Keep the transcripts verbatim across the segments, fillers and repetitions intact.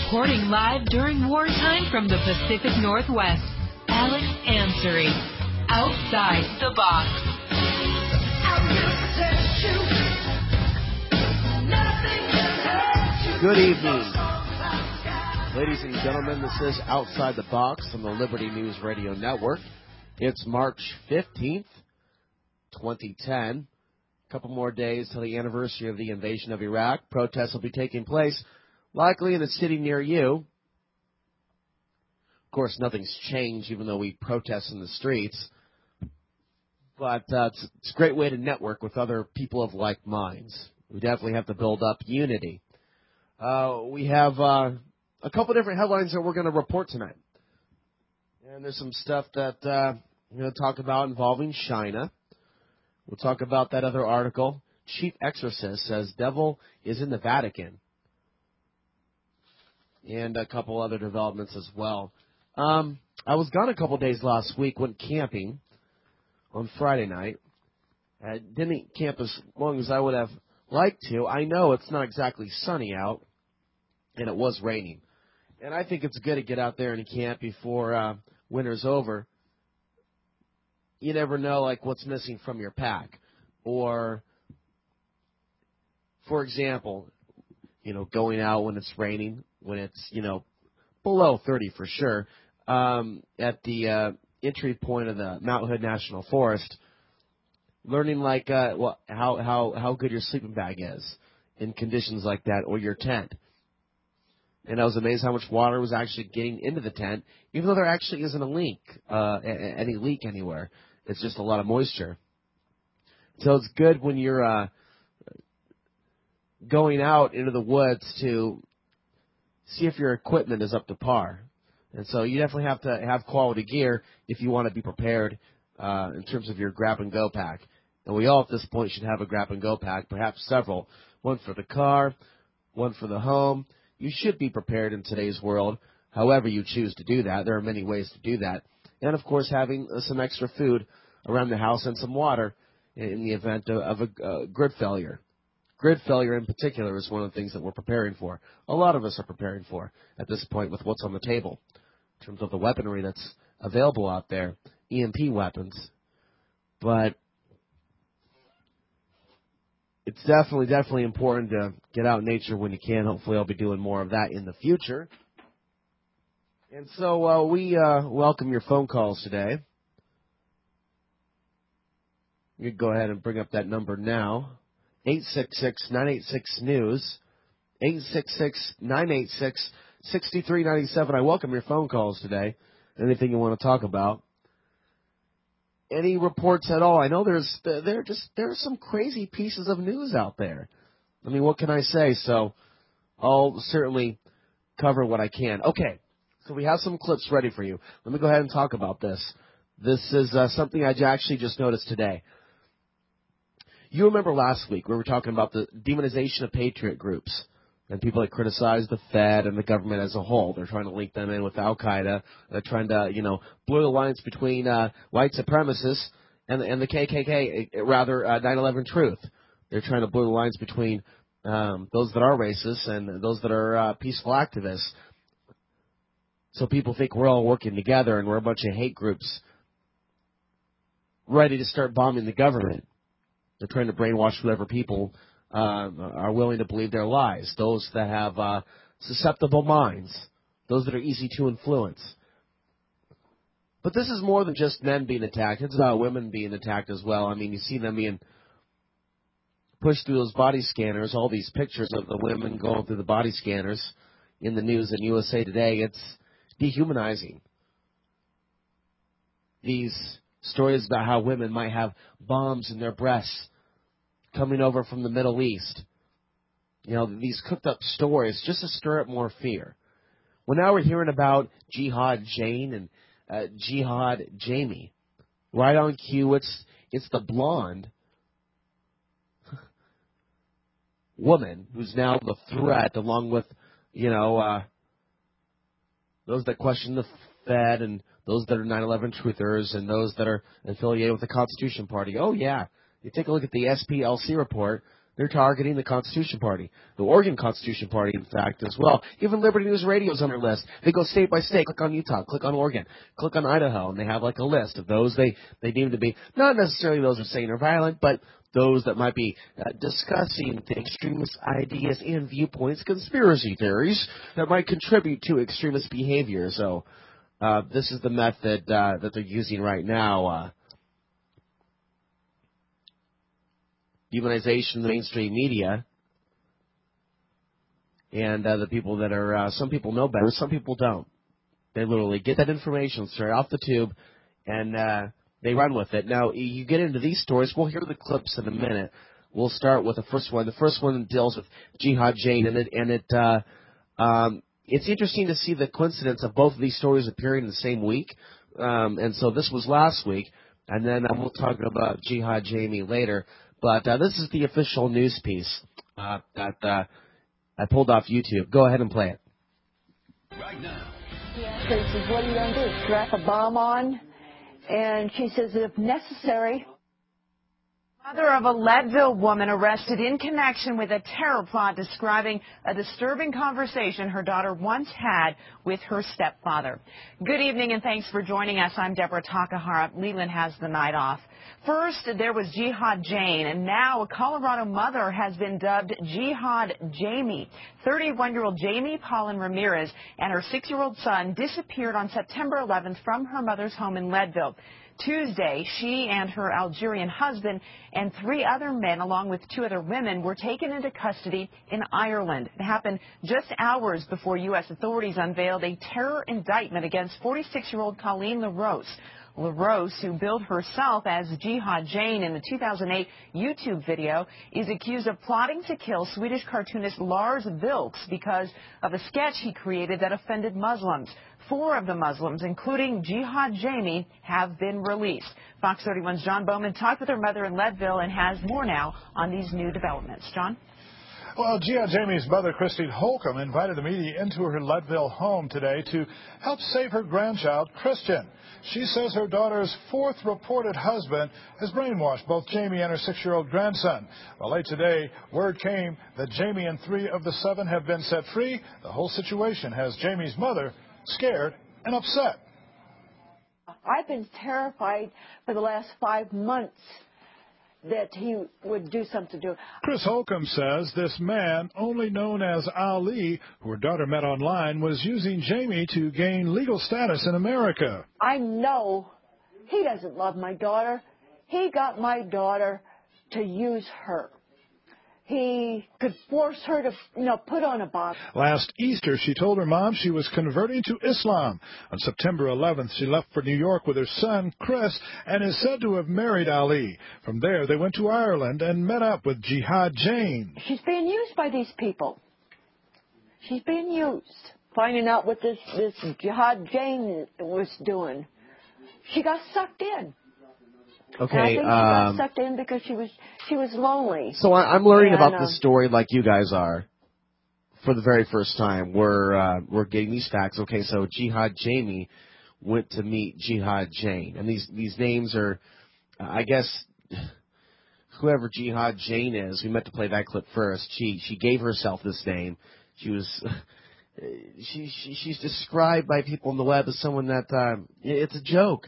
Reporting live during wartime from the Pacific Northwest, Alex Ansary, Outside the Box. Good evening, ladies and gentlemen. This is Outside the Box on the Liberty News Radio Network. It's March fifteenth, twenty ten. A couple more days till the anniversary of the invasion of Iraq. Protests will be taking place, likely in a city near you. Of course, nothing's changed, even though we protest in the streets. But uh, it's, it's a great way to network with other people of like minds. We definitely have to build up unity. Uh, we have uh, a couple different headlines that we're going to report tonight. And there's some stuff that uh, we're going to talk about involving China. We'll talk about that other article. Chief Exorcist says devil is in the Vatican. And a couple other developments as well. Um, I was gone a couple days last week, went camping on Friday night. I didn't camp as long as I would have liked to. I know it's not exactly sunny out, and it was raining. And I think it's good to get out there and camp before uh, winter's over. You never know, like, what's missing from your pack. Or, for example, you know, going out when it's raining, when it's, you know, below thirty for sure, um, at the uh, entry point of the Mount Hood National Forest, learning, like, uh, well, how, how, how good your sleeping bag is in conditions like that, or your tent. And I was amazed how much water was actually getting into the tent, even though there actually isn't a leak, uh, any leak anywhere. It's just a lot of moisture. So it's good when you're uh, going out into the woods to see if your equipment is up to par. And so you definitely have to have quality gear if you want to be prepared uh, in terms of your grab-and-go pack. And we all at this point should have a grab-and-go pack, perhaps several. One for the car, one for the home. You should be prepared in today's world, however you choose to do that. There are many ways to do that. And, of course, having some extra food around the house and some water in the event of a uh, grid failure. Grid failure in particular is one of the things that we're preparing for. A lot of us are preparing for at this point with what's on the table in terms of the weaponry that's available out there, E M P weapons. But it's definitely, definitely important to get out in nature when you can. Hopefully I'll be doing more of that in the future. And so uh, we uh, welcome your phone calls today. You can go ahead and bring up that number now. eight six six, nine eight six, news. eight six six, nine eight six, six three nine seven. I welcome your phone calls today. Anything you want to talk about. Any reports at all? I know there's there just there are some crazy pieces of news out there. I mean, what can I say? So I'll certainly cover what I can. Okay. So we have some clips ready for you. Let me go ahead and talk about this. This is uh, something I actually just noticed today. You remember last week we were talking about the demonization of patriot groups and people that criticize the Fed and the government as a whole. They're trying to link them in with Al-Qaeda. They're trying to, you know, blur the lines between uh, white supremacists and, and the K K K, rather uh, nine eleven Truth. They're trying to blur the lines between um, those that are racist and those that are uh, peaceful activists. So people think we're all working together and we're a bunch of hate groups ready to start bombing the government. They're trying to brainwash whatever people uh, are willing to believe their lies, those that have uh, susceptible minds, those that are easy to influence. But this is more than just men being attacked. It's about women being attacked as well. I mean, you see them being pushed through those body scanners, all these pictures of the women going through the body scanners in the news in U S A Today. It's dehumanizing. These stories about how women might have bombs in their breasts coming over from the Middle East. You know, these cooked up stories just to stir up more fear. Well, now we're hearing about Jihad Jane and uh, Jihad Jamie. Right on cue, it's, it's the blonde woman who's now the threat, along with, you know, uh, those that question the Fed and those that are nine eleven truthers and those that are affiliated with the Constitution Party. Oh, yeah. You take a look at the S P L C report. They're targeting the Constitution Party, the Oregon Constitution Party, in fact, as well. Even Liberty News Radio's on their list. They go state by state. Click on Utah, click on Oregon, click on Idaho, and they have like a list of those they, they deem to be, not necessarily those who are saying are violent, but those that might be uh, discussing the extremist ideas and viewpoints, conspiracy theories that might contribute to extremist behavior. So uh, this is the method uh, that they're using right now. Uh, demonization of the mainstream media, and uh, the people that are, uh, some people know better, some people don't. They literally get that information straight off the tube, and uh, they run with it. Now, you get into these stories, we'll hear the clips in a minute. We'll start with the first one. The first one deals with Jihad Jane, and it, and it uh, um, it's interesting to see the coincidence of both of these stories appearing in the same week. Um, and so this was last week, and then uh, we'll talk about Jihad Jamie later. But uh, this is the official news piece uh, that uh, I pulled off YouTube. Go ahead and play it. Right now. He asked her, he says, what are you going to do, strap a bomb on? And she says, if necessary. Mother of a Leadville woman arrested in connection with a terror plot describing a disturbing conversation her daughter once had with her stepfather. Good evening and thanks for joining us. I'm Deborah Takahara. Leland has the night off. First, there was Jihad Jane, and now a Colorado mother has been dubbed Jihad Jamie. thirty-one-year-old Jamie Paulin Ramirez and her six-year-old son disappeared on September eleventh from her mother's home in Leadville. Tuesday, she and her Algerian husband and three other men, along with two other women, were taken into custody in Ireland. It happened just hours before U S authorities unveiled a terror indictment against forty-six-year-old Colleen LaRose. LaRose, who billed herself as Jihad Jane in the two thousand eight YouTube video, is accused of plotting to kill Swedish cartoonist Lars Vilks because of a sketch he created that offended Muslims. Four of the Muslims, including Jihad Jamie, have been released. Fox thirty-one's John Bowman talked with her mother in Leadville and has more now on these new developments. John? Well, Jihad Jamie's mother, Christine Holcomb, invited the media into her Leadville home today to help save her grandchild, Christian. She says her daughter's fourth reported husband has brainwashed both Jamie and her six-year-old grandson. Well, late today, word came that Jamie and three of the seven have been set free. The whole situation has Jamie's mother scared and upset. I've been terrified for the last five months that he would do something to her. Chris Holcomb says this man, only known as Ali, who her daughter met online, was using Jamie to gain legal status in America. I know he doesn't love my daughter. He got my daughter to use her. He could force her to, you know, put on a box. Last Easter, she told her mom she was converting to Islam. On September eleventh, she left for New York with her son, Chris, and is said to have married Ali. From there, they went to Ireland and met up with Jihad Jane. She's being used by these people. She's being used. Finding out what this, this Jihad Jane was doing, she got sucked in. Okay, and I think she um, got sucked in because she was she was lonely. So I, I'm learning and, about uh, this story like you guys are for the very first time. We're uh, we're getting these facts. Okay, so Jihad Jamie went to meet Jihad Jane, and these these names are, uh, I guess, whoever Jihad Jane is. We meant to play that clip first. She she gave herself this name. She was. She, she she's described by people on the web as someone that uh, it's a joke.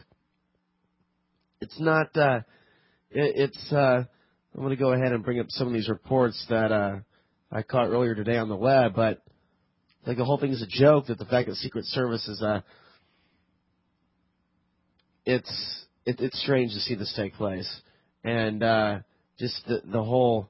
It's not. Uh, it, it's. Uh, I'm going to go ahead and bring up some of these reports that uh, I caught earlier today on the web, but like the whole thing is a joke. That the fact that Secret Service is. Uh, it's it, it's strange to see this take place, and uh, just the the whole.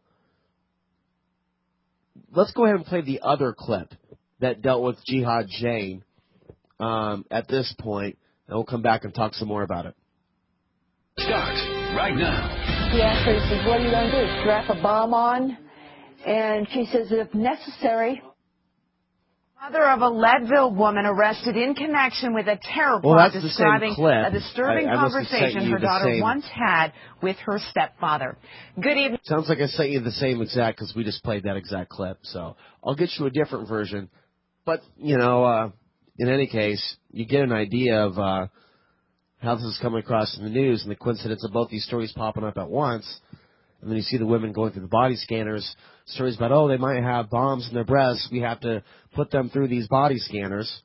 Let's go ahead and play the other clip that dealt with Jihad Jane um, at this point, and we'll come back and talk some more about it. Starts right now. He asked her, he says, what are you going to do, strap a bomb on? And she says, if necessary. Mother of a Leadville woman arrested in connection with a terror well, plot that's describing the a disturbing I, I conversation her daughter same. once had with her stepfather. Good evening. Sounds like I sent you the same exact because we just played that exact clip. So I'll get you a different version. But, you know, uh, in any case, you get an idea of uh, how this is coming across in the news and the coincidence of both these stories popping up at once. And then you see the women going through the body scanners, stories about, oh, they might have bombs in their breasts. We have to put them through these body scanners.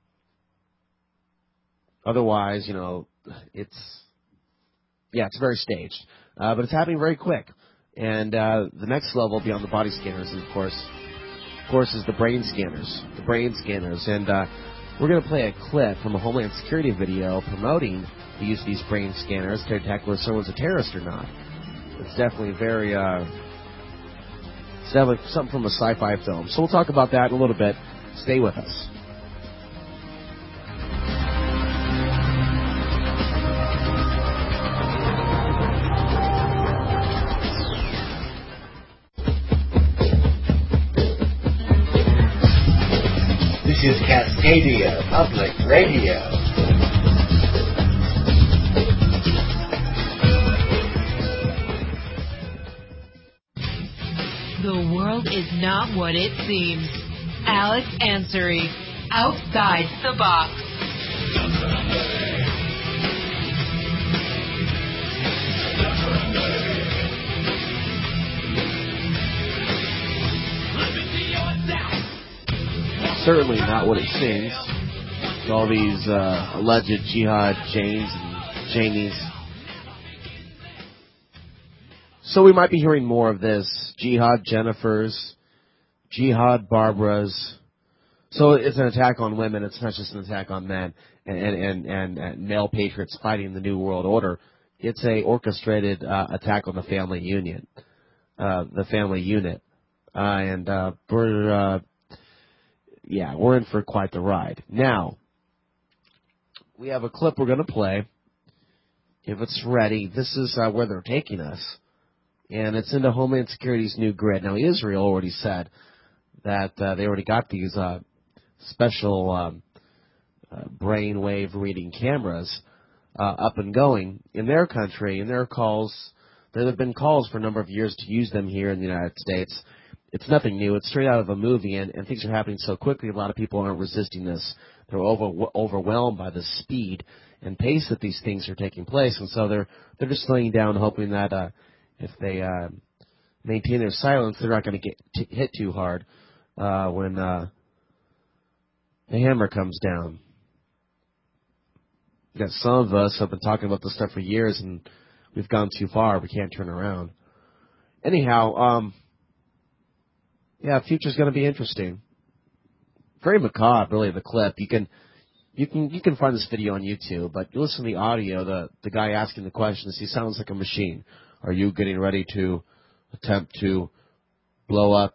Otherwise, you know, it's, yeah, it's very staged. Uh, but it's happening very quick. And uh, the next level beyond the body scanners, of course, of course, is the brain scanners. The brain scanners. And uh, we're going to play a clip from a Homeland Security video promoting the use of these brain scanners to detect whether someone's a terrorist or not. It's definitely very, uh, it's definitely something from a sci-fi film. So we'll talk about that in a little bit. Stay with us. This is Cascadia Public Radio. The world is not what it seems. Alex Ansary, Outside the Box. Certainly not what it seems. All these uh, alleged jihad Janes and Jamies. So we might be hearing more of this. Jihad Jennifers, Jihad Barbaras. So it's an attack on women. It's not just an attack on men and, and, and, and male patriots fighting the New World Order. It's a orchestrated uh, attack on the family union, uh, the family unit. Uh, and uh, we're... Uh, Yeah, we're in for quite the ride. Now, we have a clip we're going to play. If it's ready, this is uh, where they're taking us. And it's into Homeland Security's new grid. Now, Israel already said that uh, they already got these uh, special um, uh, brainwave reading cameras uh, up and going in their country. And there are calls, there have been calls for a number of years to use them here in the United States. It's nothing new. It's straight out of a movie, and, and things are happening so quickly, a lot of people aren't resisting this. They're over, overwhelmed by the speed and pace that these things are taking place, and so they're they're just laying down, hoping that uh, if they uh, maintain their silence, they're not going to get t- hit too hard uh, when uh, the hammer comes down. You got some of us have been talking about this stuff for years, and we've gone too far. We can't turn around. Anyhow, um... yeah, future's going to be interesting. Very macabre, really, the clip. You can, you can, you can find this video on YouTube, but you listen to the audio. The the guy asking the questions, he sounds like a machine. Are you getting ready to attempt to blow up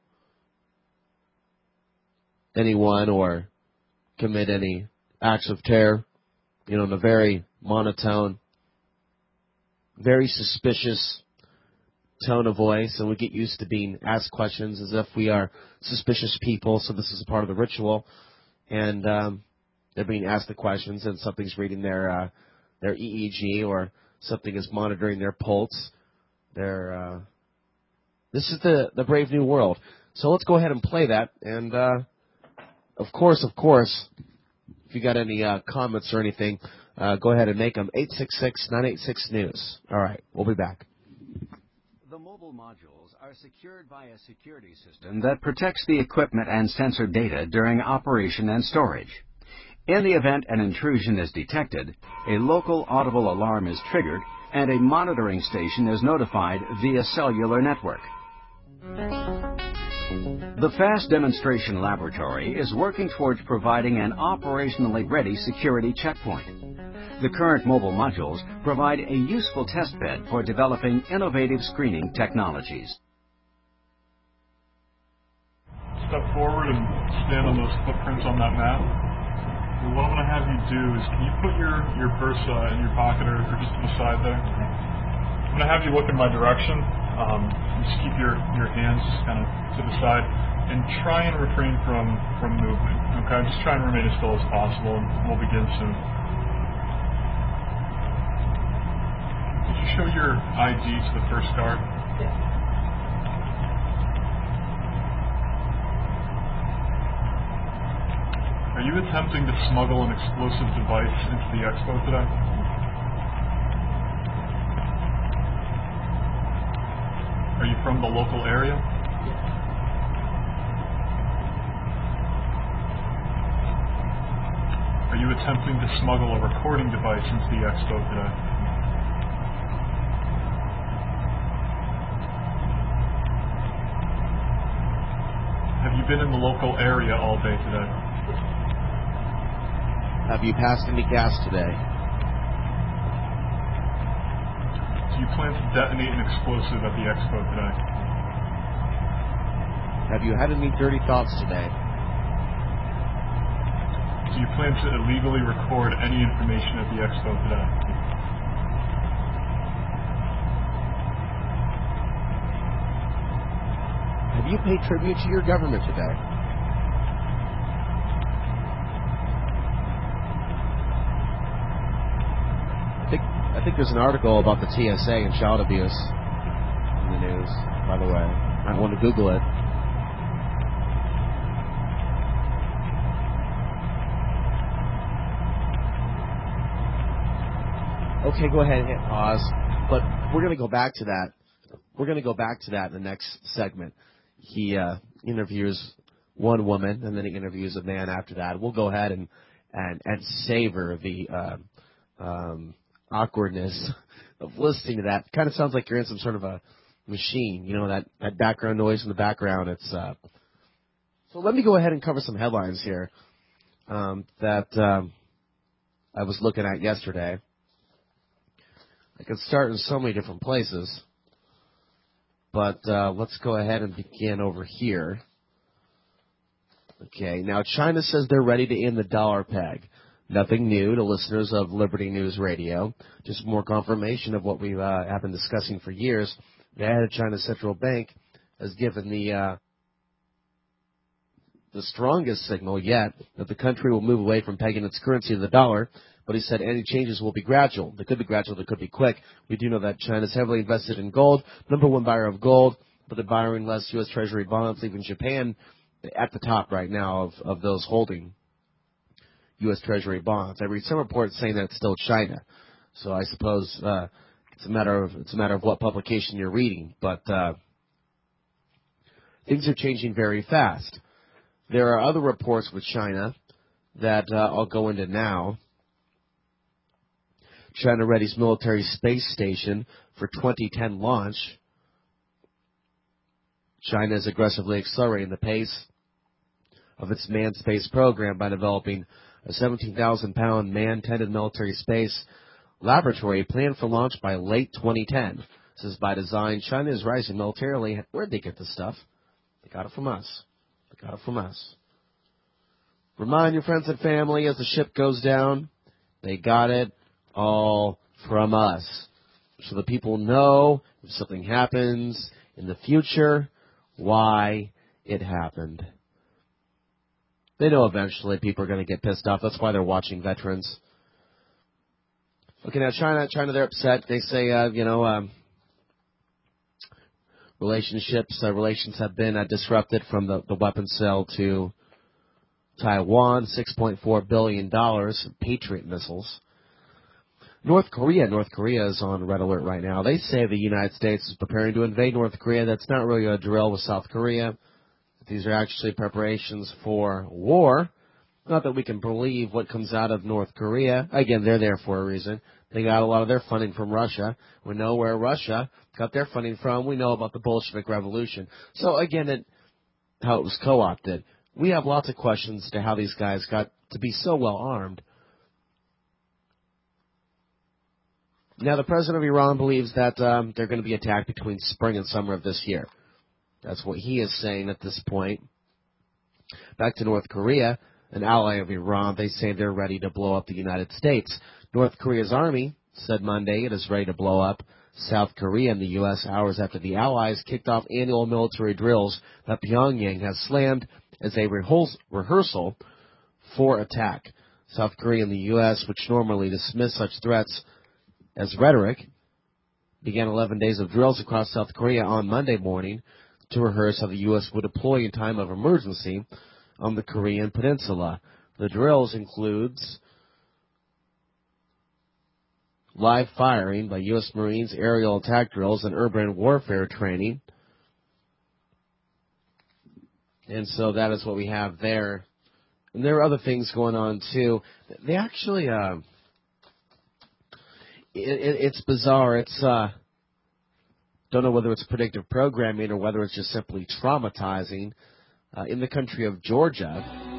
anyone or commit any acts of terror? You know, in a very monotone, very suspicious tone of voice, and we get used to being asked questions as if we are suspicious people, so this is a part of the ritual. And um, they're being asked the questions, and something's reading their uh, their E E G, or something is monitoring their pulse. Their uh, this is the the brave new world. So let's go ahead and play that. And uh, of course, of course, if you got any uh, comments or anything, uh, go ahead and make them. eight six six, nine eight six, news. All right, we'll be back. The mobile modules are secured by a security system that protects the equipment and sensor data during operation and storage. In the event an intrusion is detected, a local audible alarm is triggered and a monitoring station is notified via cellular network. The FAST Demonstration Laboratory is working towards providing an operationally ready security checkpoint. The current mobile modules provide a useful test bed for developing innovative screening technologies. Step forward and stand on those footprints on that map. And what I'm going to have you do is, can you put your, your purse uh, in your pocket or, or just to the side there? I'm going to have you look in my direction. Um, just keep your, your hands kind of to the side and try and refrain from, from movement. Okay, just try and remain as still as possible, and we'll begin soon. Did you show your I D to the first guard? Yes. Are you attempting to smuggle an explosive device into the expo today? from the local area? Are you attempting to smuggle a recording device into the expo today? Have you been in the local area all day today? Have you passed any gas today? Do you plan to detonate an explosive at the expo today? Have you had any dirty thoughts today? Do you plan to illegally record any information at the expo today? Have you paid tribute to your government today? I think I think there's an article about the T S A and child abuse in the news, by the way. I want to Google it. Okay, go ahead and hit pause. But we're going to go back to that. We're going to go back to that in the next segment. He uh, interviews one woman, and then he interviews a man after that. We'll go ahead and and, and savor the uh, um, awkwardness of listening to that. Kind of sounds like you're in some sort of a machine. You know, that, that background noise in the background. It's uh... So let me go ahead and cover some headlines here um, that um, I was looking at yesterday. I could start in so many different places, but uh, let's go ahead and begin over here. Okay, now China says they're ready to end the dollar peg. Nothing new to listeners of Liberty News Radio, just more confirmation of what we uh, have been discussing for years. The head of China's central bank has given the uh, the strongest signal yet that the country will move away from pegging its currency to the dollar. But he said any changes will be gradual. They could be gradual, they could be quick. We do know that China's heavily invested in gold, number one buyer of gold, but they're buying less U S Treasury bonds, leaving Japan at the top right now of, of those holding U S Treasury bonds. I read some reports saying that it's still China. So I suppose uh, it's a matter of it's a matter of what publication you're reading. But uh, things are changing very fast. There are other reports with China that uh, I'll go into now. China readies military space station for twenty ten launch. China is aggressively accelerating the pace of its manned space program by developing a seventeen thousand pound man-tended military space laboratory planned for launch by late twenty ten. This is by design. China is rising militarily. Where'd they get this stuff? They got it from us. They got it from us. Remind your friends and family as the ship goes down, they got it all from us. So the people know if something happens in the future, why it happened. They know eventually people are going to get pissed off. That's why they're watching veterans. Okay, now China, China, they're upset. They say, uh, you know, um, relationships, uh, relations have been uh, disrupted from the, the weapon sale to Taiwan, six point four billion dollars, Patriot missiles. North Korea, North Korea is on red alert right now. They say the United States is preparing to invade North Korea. That's not really a drill with South Korea. These are actually preparations for war. Not that we can believe what comes out of North Korea. Again, they're there for a reason. They got a lot of their funding from Russia. We know where Russia got their funding from. We know about the Bolshevik Revolution. So again, it, how it was co-opted. We have lots of questions to how these guys got to be so well armed. Now, the president of Iran believes that um, they're going to be attacked between spring and summer of this year. That's what he is saying at this point. Back to North Korea, an ally of Iran, they say they're ready to blow up the United States. North Korea's army said Monday it is ready to blow up South Korea and the U S hours after the allies kicked off annual military drills that Pyongyang has slammed as a rehearsal for attack. South Korea and the U S, which normally dismiss such threats as rhetoric, began eleven days of drills across South Korea on Monday morning to rehearse how the U S would deploy in time of emergency on the Korean peninsula. The drills includes live firing by U S Marines, aerial attack drills, and urban warfare training. And so that is what we have there. And there are other things going on, too. They actually, uh, it, it, it's bizarre. It's, uh, don't know whether it's predictive programming or whether it's just simply traumatizing. Uh, in the country of Georgia,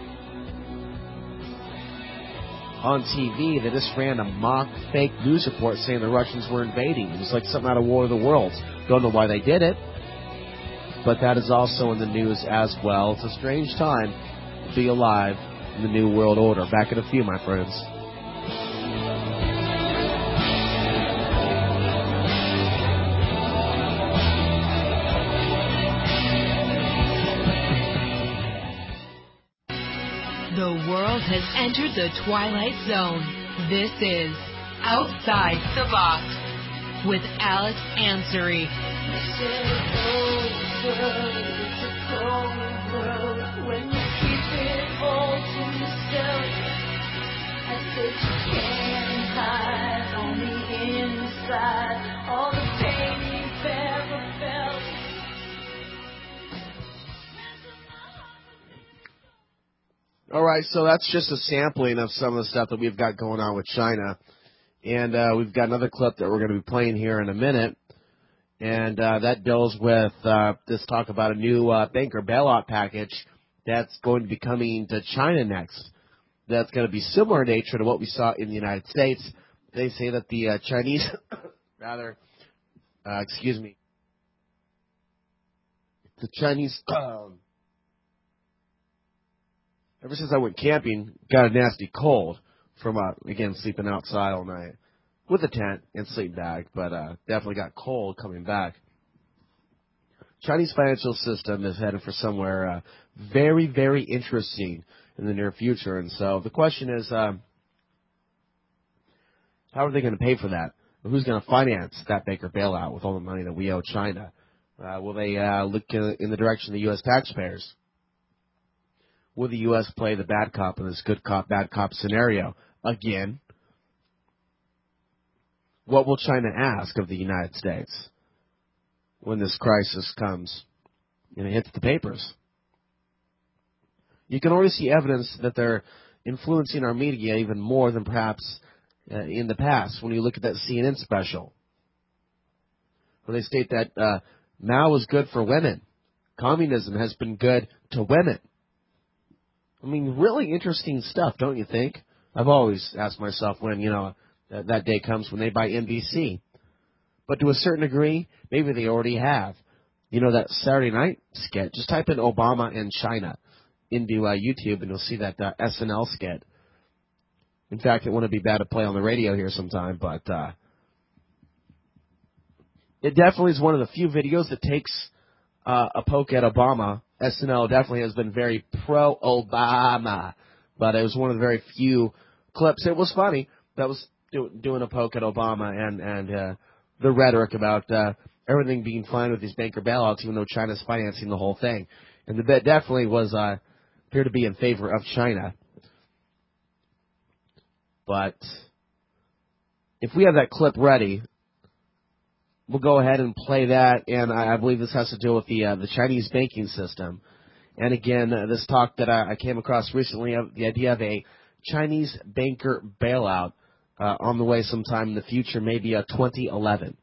on T V, they just ran a mock fake news report saying the Russians were invading. It was like something out of War of the Worlds. Don't know why they did it, but that is also in the news as well. It's a strange time to be alive in the New World Order. Back in a few, my friends. The world has entered the Twilight Zone. This is Outside the Box with Alex Ansary. All right, so that's just a sampling of some of the stuff that we've got going on with China. And uh, we've got another clip that we're going to be playing here in a minute. And uh, that deals with uh, this talk about a new uh, banker bailout package that's going to be coming to China next. That's going to be similar in nature to what we saw in the United States. They say that the uh, Chinese, rather, uh, excuse me, the Chinese... Um, Ever since I went camping, got a nasty cold from, uh, again, sleeping outside all night with a tent and sleep bag, but uh, definitely got cold coming back. Chinese financial system is headed for somewhere uh, very, very interesting in the near future. And so the question is, uh, how are they going to pay for that? Who's going to finance that banker bailout with all the money that we owe China? Uh, will they uh, look in the direction of the U S taxpayers? Will the U S play the bad cop in this good cop, bad cop scenario again? What will China ask of the United States when this crisis comes and it hits the papers? You can already see evidence that they're influencing our media even more than perhaps uh, in the past when you look at that C N N special where they state that uh, Mao was good for women. Communism has been good to women. I mean, really interesting stuff, don't you think? I've always asked myself when, you know, that, that day comes when they buy N B C. But to a certain degree, maybe they already have. You know, that Saturday night skit, just type in Obama and China into uh, YouTube and you'll see that uh, S N L skit. In fact, it wouldn't be bad to play on the radio here sometime, but uh, it definitely is one of the few videos that takes uh, a poke at Obama. S N L definitely has been very pro-Obama, but it was one of the very few clips. It was funny. That was do, doing a poke at Obama and, and uh, the rhetoric about uh, everything being fine with these banker bailouts, even though China's financing the whole thing. And the bet definitely was uh, appeared to be in favor of China. But if we have that clip ready, we'll go ahead and play that, and I, I believe this has to do with the uh, the Chinese banking system. And again, uh, this talk that I, I came across recently, of the idea of a Chinese banker bailout uh, on the way sometime in the future, maybe uh, twenty eleven.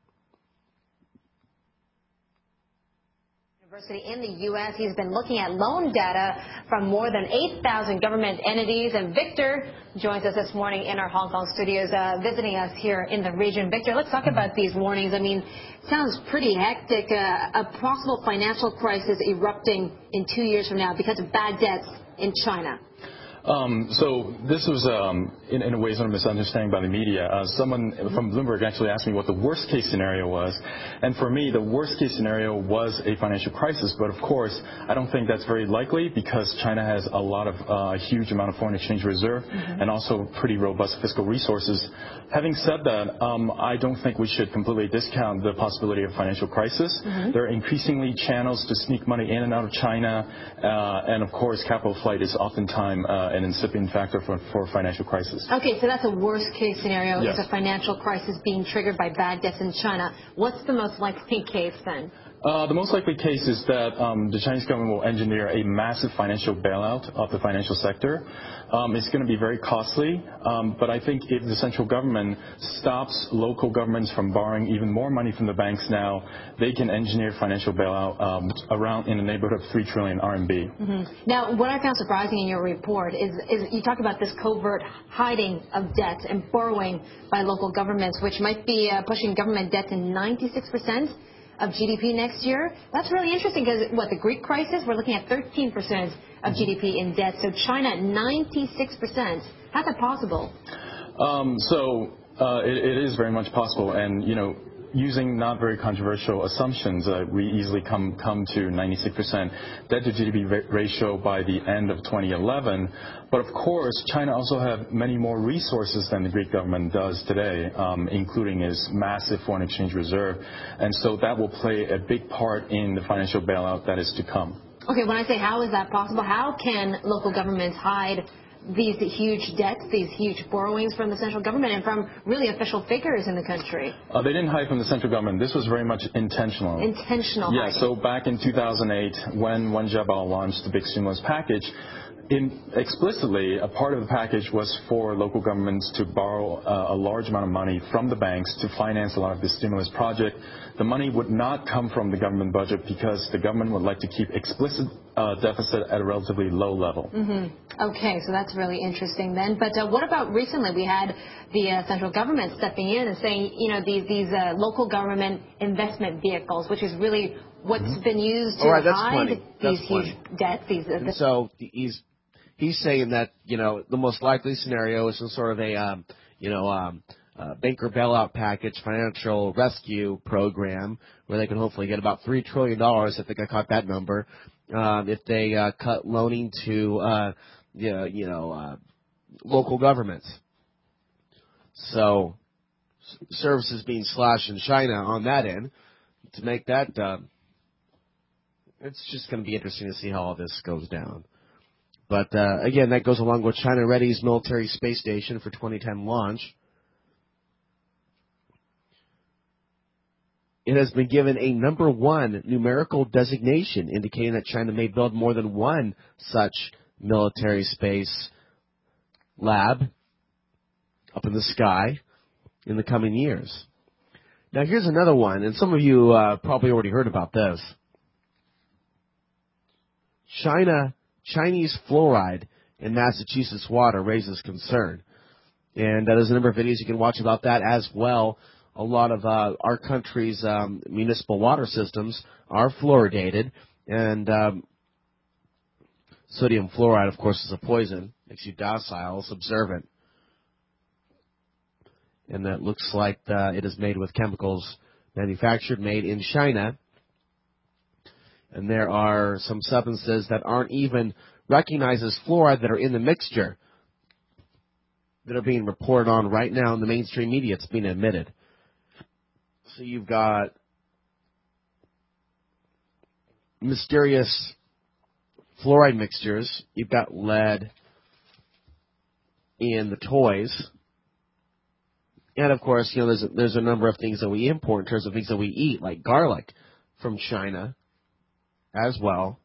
In the U S, he's been looking at loan data from more than eight thousand government entities. And Victor joins us this morning in our Hong Kong studios, uh, visiting us here in the region. Victor, let's talk about these warnings. I mean, it sounds pretty hectic. Uh, a possible financial crisis erupting in two years from now because of bad debts in China. Um, so this was, um, in, in a way, sort of misunderstanding by the media. Uh, someone from Bloomberg actually asked me what the worst case scenario was. And for me, the worst case scenario was a financial crisis. But of course, I don't think that's very likely because China has a lot of, uh, a huge amount of foreign exchange reserve mm-hmm. and also pretty robust fiscal resources. Having said that, um, I don't think we should completely discount the possibility of financial crisis. Mm-hmm. There are increasingly channels to sneak money in and out of China. Uh, and of course, capital flight is oftentimes uh, an incipient factor for, for financial crisis. Okay, so that's a worst case scenario, yes. is a financial crisis being triggered by bad debts in China. What's the most likely case then? Uh, the most likely case is that um, the Chinese government will engineer a massive financial bailout of the financial sector. Um, it's going to be very costly, um, but I think if the central government stops local governments from borrowing even more money from the banks now, they can engineer financial bailout um, around in the neighborhood of three trillion R M B. Mm-hmm. Now, what I found surprising in your report is, is you talk about this covert hiding of debt and borrowing by local governments, which might be uh, pushing government debt to ninety-six percent of G D P next year. That's really interesting because, what, the Greek crisis, we're looking at thirteen percent of G D P in debt. So China, ninety-six percent. How's that possible? Um, so uh, it, it is very much possible. And, you know, using not very controversial assumptions, uh, we easily come come to ninety-six percent debt to G D P ratio by the end of twenty eleven. But of course, China also have many more resources than the Greek government does today, um, including its massive foreign exchange reserve. And so that will play a big part in the financial bailout that is to come. Okay, when I say how is that possible, how can local governments hide these huge debts, these huge borrowings from the central government and from really official figures in the country? Uh, they didn't hide from the central government. This was very much intentional. Intentional Yeah, hiding. so back in two thousand eight, when Wen Jiabao launched the big stimulus package, in, explicitly, a part of the package was for local governments to borrow uh, a large amount of money from the banks to finance a lot of the stimulus project. The money would not come from the government budget because the government would like to keep explicit uh, deficit at a relatively low level. Mm-hmm. Okay, so that's really interesting then. But uh, what about recently? We had the uh, central government stepping in and saying, you know, these, these uh, local government investment vehicles, which is really what's mm-hmm. been used to All right, that's hide plenty. these That's huge plenty. debts. These, uh, and so he's he's saying that, you know, the most likely scenario is some sort of a, um, you know, um, uh, banker bailout package, financial rescue program, where they can hopefully get about three trillion dollars. I think I caught that number. Um, if they uh, cut loaning to, uh, you know, you know uh, local governments. So services being slashed in China on that end to make that. Uh, it's just going to be interesting to see how all this goes down. But, uh, again, that goes along with China Ready's military space station for twenty ten launch. It has been given a number one numerical designation, indicating that China may build more than one such military space lab up in the sky in the coming years. Now, here's another one, and some of you uh, probably already heard about this. China, Chinese fluoride in Massachusetts water raises concern. And uh, there's a number of videos you can watch about that as well. A lot of uh, our country's um, municipal water systems are fluoridated, and um, sodium fluoride, of course, is a poison. Makes you docile, subservient. And that looks like uh, it is made with chemicals manufactured, made in China. And there are some substances that aren't even recognized as fluoride that are in the mixture that are being reported on right now in the mainstream media. It's being admitted. So you've got mysterious fluoride mixtures. You've got lead in the toys. And, of course, you know, there's a, there's a number of things that we import in terms of things that we eat, like garlic from China as well.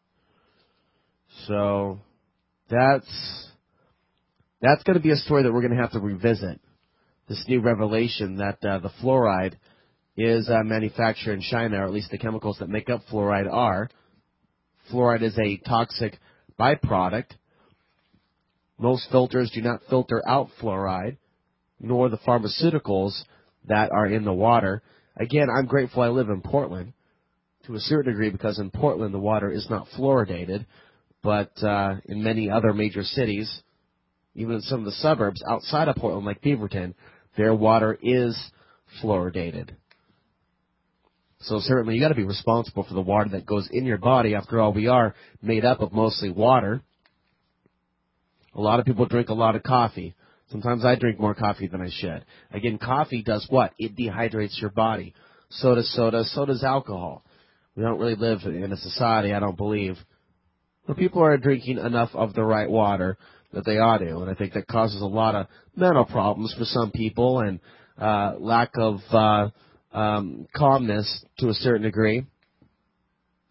So that's that's going to be a story that we're going to have to revisit. This new revelation that uh, the fluoride is uh, manufactured in China, or at least the chemicals that make up fluoride are. Fluoride is a toxic byproduct. Most filters do not filter out fluoride, nor the pharmaceuticals that are in the water. Again, I'm grateful I live in Portland to a certain degree, because in Portland the water is not fluoridated, but uh, in many other major cities, even in some of the suburbs outside of Portland, like Beaverton, their water is fluoridated. So certainly you got to be responsible for the water that goes in your body. After all, we are made up of mostly water. A lot of people drink a lot of coffee. Sometimes I drink more coffee than I should. Again, coffee does what? It dehydrates your body. So does soda. So does alcohol. We don't really live in a society, I don't believe, where people are drinking enough of the right water that they ought to. And I think that causes a lot of mental problems for some people, and uh, lack of uh, um, calmness to a certain degree.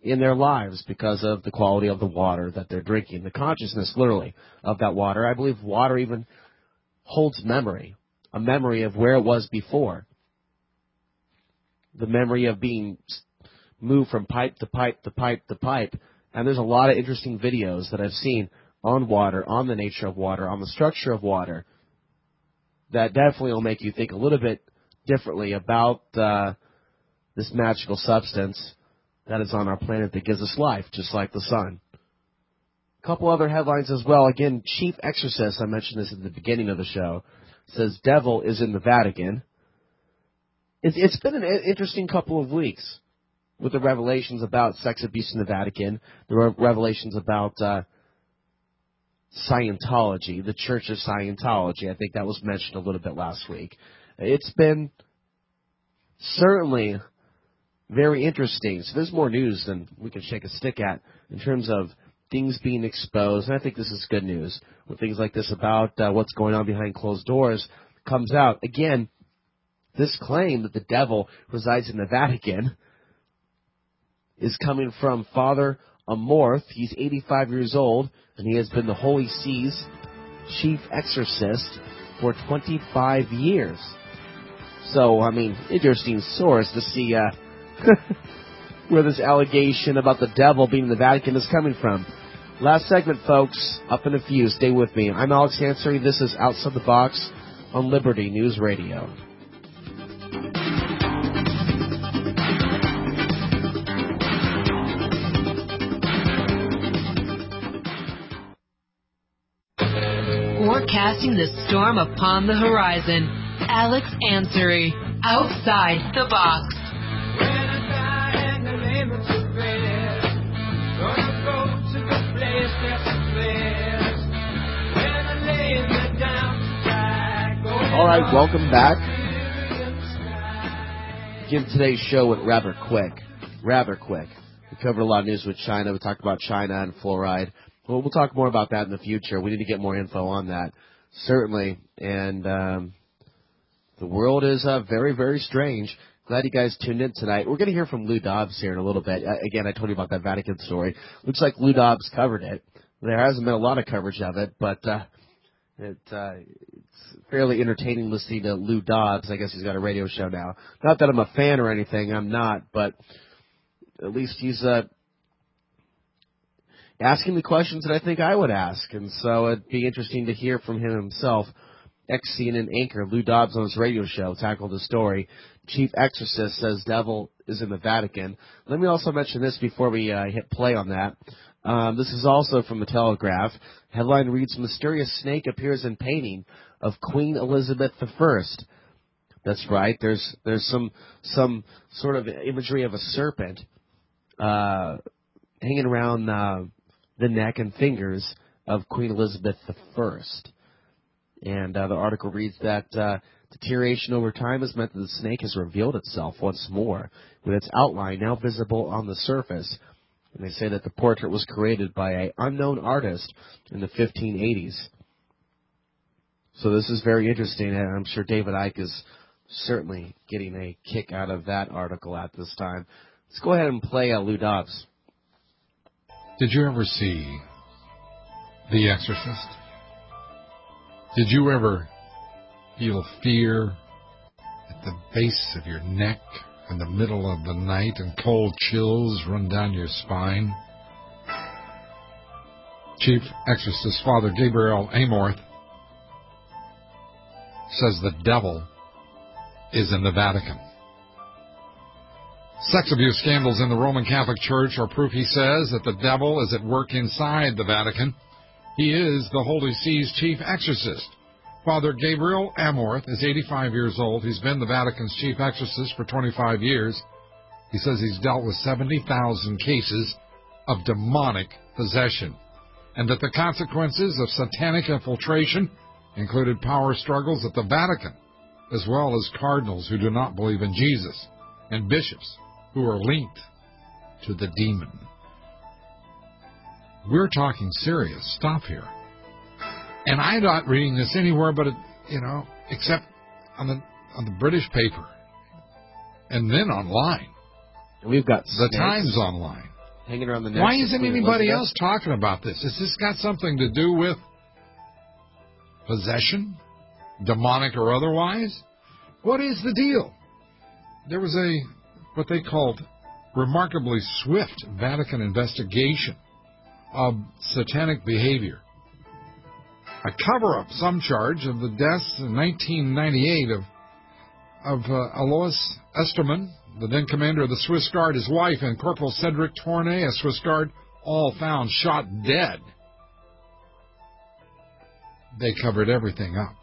in their lives because of the quality of the water that they're drinking, the consciousness, literally, of that water. I believe water even holds memory, a memory of where it was before, the memory of being moved from pipe to pipe to pipe to pipe. And there's a lot of interesting videos that I've seen on water, on the nature of water, on the structure of water, that definitely will make you think a little bit differently about uh, this magical substance that is on our planet that gives us life, just like the sun. A couple other headlines as well. Again, chief exorcist, I mentioned this at the beginning of the show, says devil is in the Vatican. It, it's been an interesting couple of weeks with the revelations about sex abuse in the Vatican, the re- revelations about uh, Scientology, the Church of Scientology. I think that was mentioned a little bit last week. It's been certainly very interesting. So there's more news than we can shake a stick at in terms of things being exposed. And I think this is good news when things like this about uh, what's going on behind closed doors comes out. Again, this claim that the devil resides in the Vatican is coming from Father Amorth. He's eighty-five years old, and he has been the Holy See's chief exorcist for twenty-five years. So, I mean, interesting source to see uh, where this allegation about the devil being in the Vatican is coming from. Last segment, folks. Up in a few. Stay with me. I'm Alex Ansary. This is Outside the Box on Liberty News Radio. Forecasting the storm upon the horizon. Alex Ansary, Outside the Box. All right, welcome back. Again, today's show went rather quick. Rather quick. We covered a lot of news with China. We talked about China and fluoride. Well, we'll talk more about that in the future. We need to get more info on that, certainly. And um, the world is uh, very, very strange. Glad you guys tuned in tonight. We're going to hear from Lou Dobbs here in a little bit. Uh, again, I told you about that Vatican story. Looks like Lou Dobbs covered it. There hasn't been a lot of coverage of it, but uh, it, uh, it's fairly entertaining listening to Lou Dobbs. I guess he's got a radio show now. Not that I'm a fan or anything. I'm not, but at least he's uh, asking the questions that I think I would ask. And so it'd be interesting to hear from him himself. Ex-C N N anchor Lou Dobbs on his radio show tackled the story. Chief exorcist says devil is in the Vatican. Let me also mention this before we uh, hit play on that. Um, this is also from the Telegraph. Headline reads, mysterious snake appears in painting of Queen Elizabeth the First. That's right. There's there's some some sort of imagery of a serpent uh, hanging around uh, the neck and fingers of Queen Elizabeth the First. And uh, the article reads that uh, deterioration over time has meant that the snake has revealed itself once more, with its outline now visible on the surface. And they say that the portrait was created by an unknown artist in the fifteen eighties. So this is very interesting, and I'm sure David Icke is certainly getting a kick out of that article at this time. Let's go ahead and play uh, Lou Dobbs. Did you ever see The Exorcist? Did you ever feel fear at the base of your neck in the middle of the night and cold chills run down your spine? Chief Exorcist Father Gabriel Amorth says the devil is in the Vatican. Sex abuse scandals in the Roman Catholic Church are proof, he says, that the devil is at work inside the Vatican. He is the Holy See's chief exorcist. Father Gabriel Amorth is eighty-five years old. He's been the Vatican's chief exorcist for twenty-five years. He says he's dealt with seventy thousand cases of demonic possession, and that the consequences of satanic infiltration included power struggles at the Vatican, as well as cardinals who do not believe in Jesus, and bishops who are linked to the demon. We're talking serious stuff here. And I'm not reading this anywhere but, you know, except on the on the British paper. And then online. We've got the snakes. Times online. hanging around the neck. Why isn't Queen anybody Elizabeth. else talking about this? Has this got something to do with possession, demonic or otherwise? What is the deal? There was a, what they called, remarkably swift Vatican investigation of satanic behavior. A cover-up, some charge, of the deaths in nineteen ninety-eight of, of uh, Alois Estermann, the then commander of the Swiss Guard, his wife, and Corporal Cedric Tournay, a Swiss Guard, all found shot dead. They covered everything up.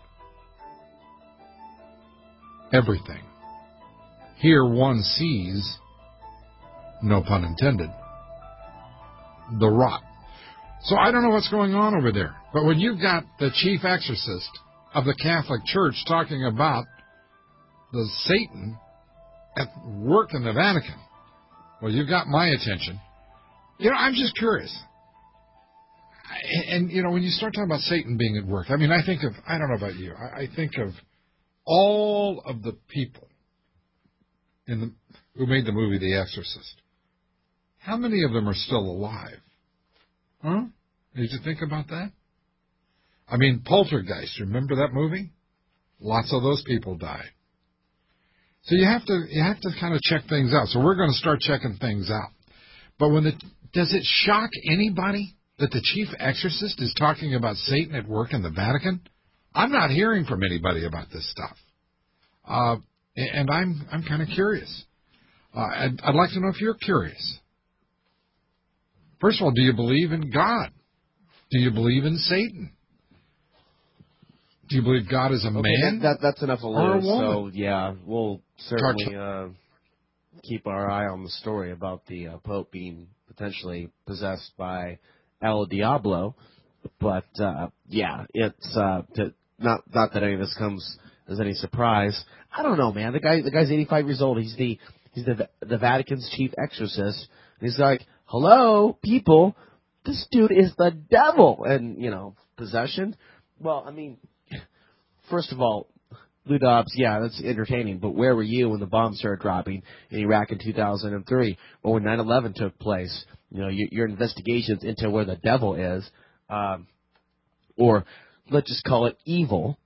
Everything. Here one sees, no pun intended, the rot. So I don't know what's going on over there. But when you've got the chief exorcist of the Catholic Church talking about the Satan at work in the Vatican, well, you've got my attention. You know, I'm just curious. And, you know, when you start talking about Satan being at work, I mean, I think of, I don't know about you, I, I think of all of the people in the, who made the movie The Exorcist. How many of them are still alive? Huh? Did you think about that? I mean, Poltergeist, remember that movie? Lots of those people died. So you have to you have to kind of check things out. So we're going to start checking things out. But when it, does it shock anybody that the chief exorcist is talking about Satan at work in the Vatican? I'm not hearing from anybody about this stuff. Uh, and I'm I'm kind of curious. Uh, I'd, I'd like to know if you're curious. First of all, do you believe in God? Do you believe in Satan? Do you believe God is a okay, man? That, that, that's enough of or a Lou. woman? So, yeah, we'll certainly uh, keep our eye on the story about the uh, Pope being potentially possessed by El Diablo. But, uh, yeah, it's uh, to, not not that any of this comes as any surprise. I don't know, man. The guy, the guy's eighty-five years old. He's the he's the the Vatican's chief exorcist. And he's like, hello, people, this dude is the devil. And, you know, possession? Well, I mean, first of all, Lou Dobbs, yeah, that's entertaining, but where were you when the bombs started dropping in Iraq in two thousand three or when nine eleven took place? You know, your, your investigations into where the devil is, um, or let's just call it evil,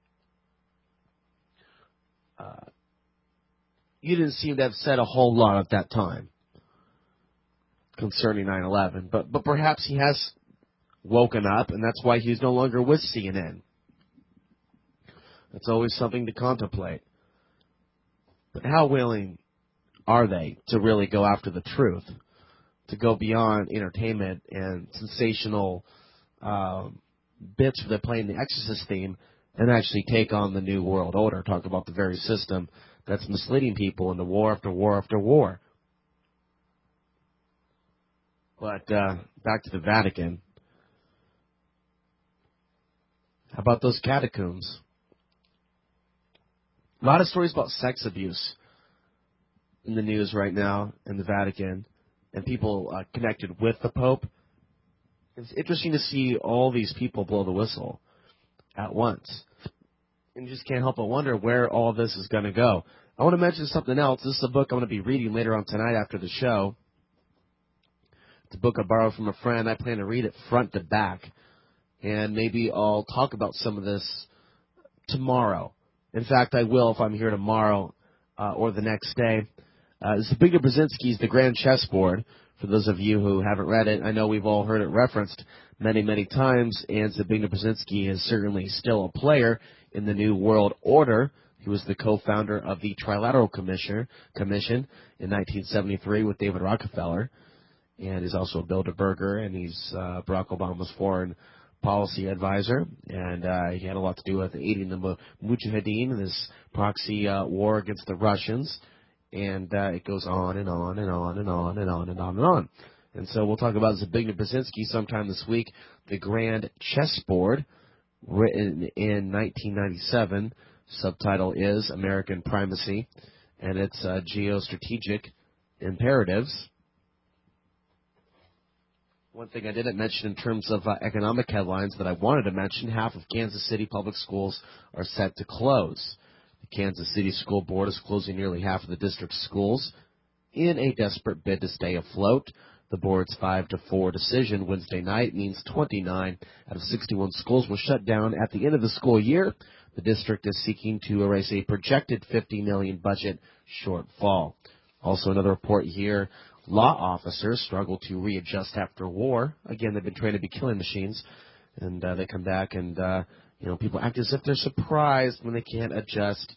uh, you didn't seem to have said a whole lot at that time concerning nine eleven, but but perhaps he has woken up, and that's why he's no longer with C N N. That's always something to contemplate. But how willing are they to really go after the truth, to go beyond entertainment and sensational um, bits where they're playing the Exorcist theme and actually take on the New World Order, talk about the very system that's misleading people into war after war after war? But uh, back to the Vatican. How about those catacombs? A lot of stories about sex abuse in the news right now in the Vatican and people uh, connected with the Pope. It's interesting to see all these people blow the whistle at once. And you just can't help but wonder where all this is going to go. I want to mention something else. This is a book I'm going to be reading later on tonight after the show. It's a book I borrowed from a friend. I plan to read it front to back. And maybe I'll talk about some of this tomorrow. In fact, I will if I'm here tomorrow uh, or the next day. Uh, Zbigniew Brzezinski's The Grand Chessboard. For those of you who haven't read it, I know we've all heard it referenced many, many times, and Zbigniew Brzezinski is certainly still a player in the New World Order. He was the co-founder of the Trilateral Commission, Commission in nineteen seventy-three with David Rockefeller, and he's also a Bilderberger, and he's uh, Barack Obama's foreign policy advisor, and uh, he had a lot to do with aiding the Mujahideen in this proxy uh, war against the Russians, and uh, it goes on and on and on and on and on and on and on. And so we'll talk about Zbigniew Brzezinski sometime this week. The Grand Chessboard, written in nineteen ninety-seven, subtitle is American Primacy, and it's uh, Geostrategic Imperatives. One thing I didn't mention in terms of uh, economic headlines that I wanted to mention, half of Kansas City public schools are set to close. The Kansas City School Board is closing nearly half of the district's schools in a desperate bid to stay afloat. The board's five to four decision Wednesday night means twenty-nine out of sixty-one schools will shut down at the end of the school year. The district is seeking to erase a projected fifty million dollars budget shortfall. Also, another report here, law officers struggle to readjust after war. Again, they've been trained to be killing machines, and uh, they come back and, uh, you know, people act as if they're surprised when they can't adjust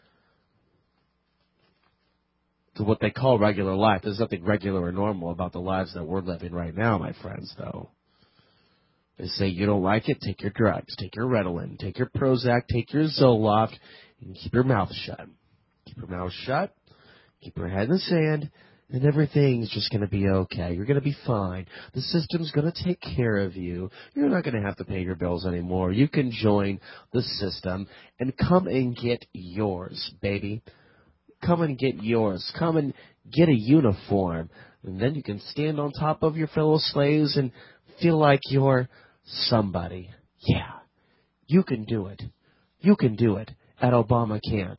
to what they call regular life. There's nothing regular or normal about the lives that we're living right now, my friends, though. They say you don't like it, take your drugs, take your Ritalin, take your Prozac, take your Zoloft, and keep your mouth shut. Keep your mouth shut, keep your head in the sand, and everything's just going to be okay. You're going to be fine. The system's going to take care of you. You're not going to have to pay your bills anymore. You can join the system and come and get yours, baby. Come and get yours. Come and get a uniform. And then you can stand on top of your fellow slaves and feel like you're somebody. Yeah, you can do it. You can do it at Obama Camp.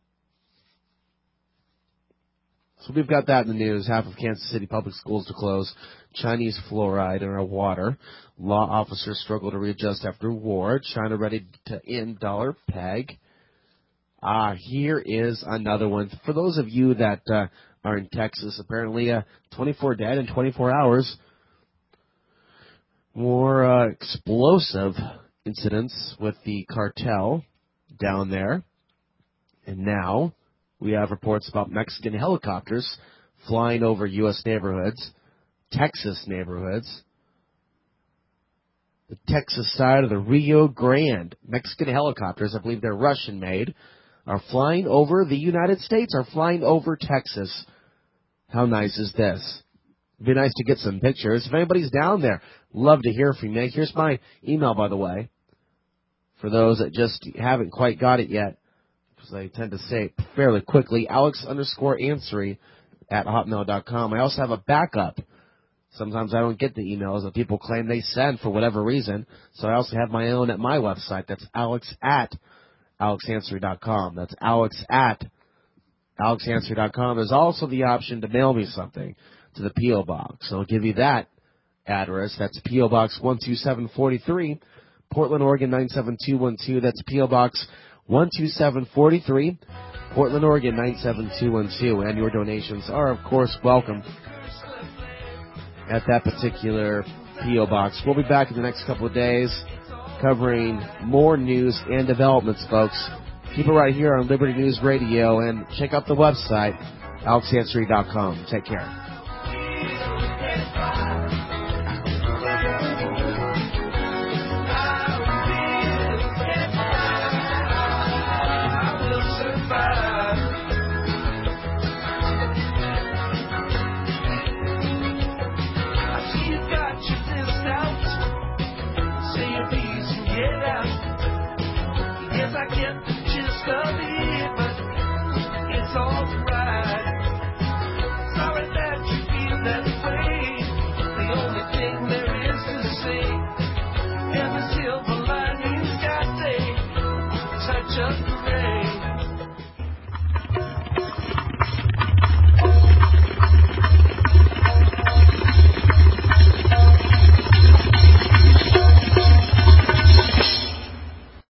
So we've got that in the news. Half of Kansas City public schools to close. Chinese fluoride in our water. Law officers struggle to readjust after war. China ready to end dollar peg. Ah, here is another one. For those of you that uh, are in Texas, apparently uh, twenty-four dead in twenty-four hours. More uh, explosive incidents with the cartel down there. And now we have reports about Mexican helicopters flying over U S neighborhoods, Texas neighborhoods. The Texas side of the Rio Grande. Mexican helicopters, I believe they're Russian-made, are flying over the United States, are flying over Texas. How nice is this? It'd be nice to get some pictures. If anybody's down there, love to hear from you. Here's my email, by the way, for those that just haven't quite got it yet, because I tend to say it fairly quickly, Alex underscore Ansary at hotmail dot com. I also have a backup. Sometimes I don't get the emails that people claim they send for whatever reason, so I also have my own at my website. That's alex at alex ansary dot com. That's alex at alex ansary dot com. There's also the option to mail me something to the P O Box. So I'll give you that address. That's P O Box one two seven four three, Portland, Oregon nine seven two one two. That's P O Box one two seven four three, Portland, Oregon nine seven two one two. And your donations are, of course, welcome at that particular P O Box. We'll be back in the next couple of days covering more news and developments, folks. Keep it right here on Liberty News Radio and check out the website, alex ansary dot com. Take care. Just